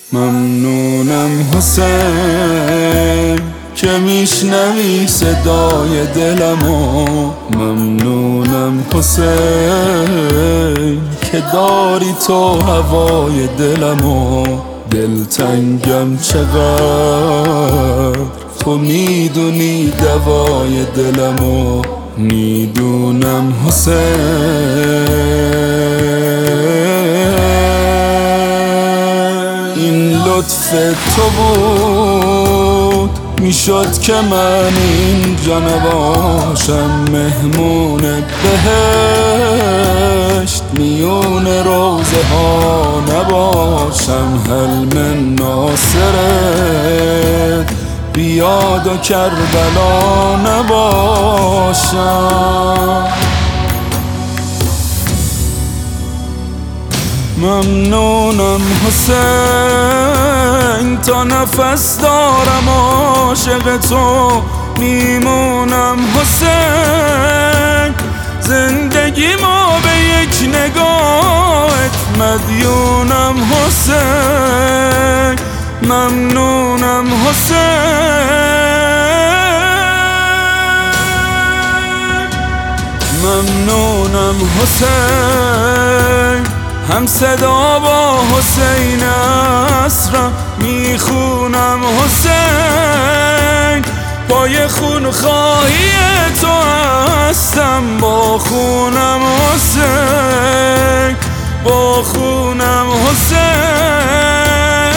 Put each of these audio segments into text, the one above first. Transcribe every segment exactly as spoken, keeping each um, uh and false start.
ممنونم حسین که میشنوی صدای دلمو، ممنونم حسین که داری تو هوای دلمو. دلتنگم چقدر تو میدونی دوای دلمو، میدونم حسین. این لطف تو بود میشد که من اینجا نباشم، مهمون بهشت میون روزه ها نباشم. حلم ناصرت بیاد و کربلا نباشم. ممنونم حسین تا نفس دارم عاشق تو میمونم حسین. زندگی ما به یک نگاهت مدیونم حسین. ممنونم حسین. ممنونم حسین. هم صدا با حسین اسرم میخونم حسین. پای خون خواهی تو هستم، با خونم حسین، با خونم حسین.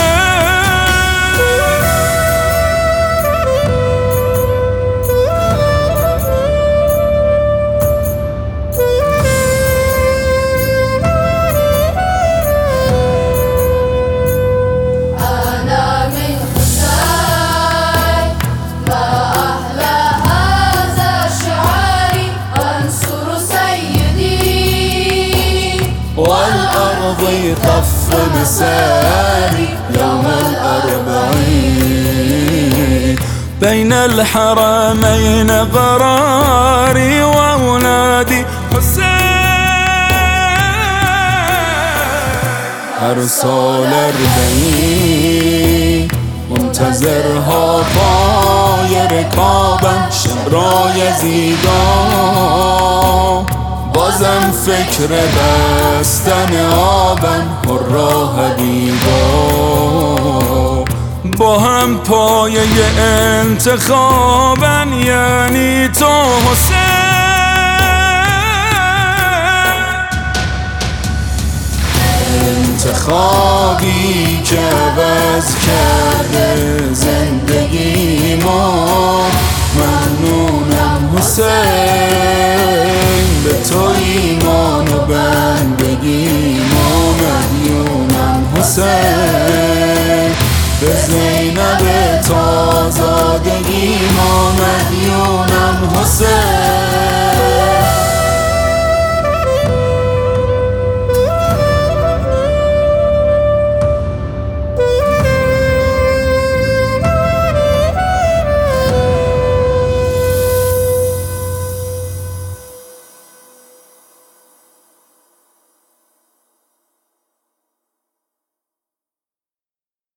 والأرض طف مساري يوم الأربعين، بين الحرمين قراري وأولادي حسين. هر سال اربعین منتظرها پای رکابم، شمرا یزیدان بازم فکر بستن آبم. هرا حبیبا با هم پایه انتخابن، یعنی تو حسین. انتخابی که عوض کرده زندگی ما. ممنونم حسین به تو ایمان و بندگی ما. مدیونم حسین به زینب تا زادگی ما. مدیونم حسین.